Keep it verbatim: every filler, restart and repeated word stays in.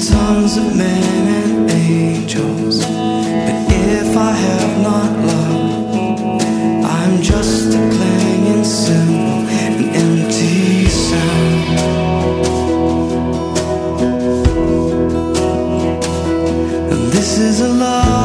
sons of men and angels. But if I have not love, I'm just a clanging cymbal, an empty sound. And this is a love